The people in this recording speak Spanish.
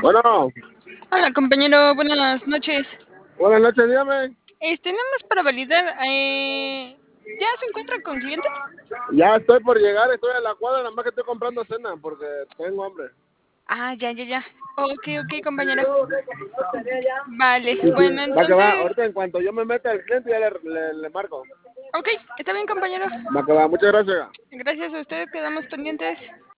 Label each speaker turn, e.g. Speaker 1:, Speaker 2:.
Speaker 1: Bueno,
Speaker 2: Hola, compañero, buenas noches.
Speaker 1: buenas noches, dígame.
Speaker 2: Nada más para validar, ¿ya se encuentra con clientes?
Speaker 1: Ya estoy por llegar, estoy a la cuadra, nada más que estoy comprando cena porque tengo hambre.
Speaker 2: Ah, ya. Ok, compañero. Vale,
Speaker 1: Sí, sí.
Speaker 2: bueno,
Speaker 1: Va que va,
Speaker 2: entonces,
Speaker 1: ahorita en cuanto yo me meta al cliente ya le marco.
Speaker 2: ok, está bien, compañero.
Speaker 1: Va que va, muchas gracias.
Speaker 2: Gracias a usted, quedamos pendientes.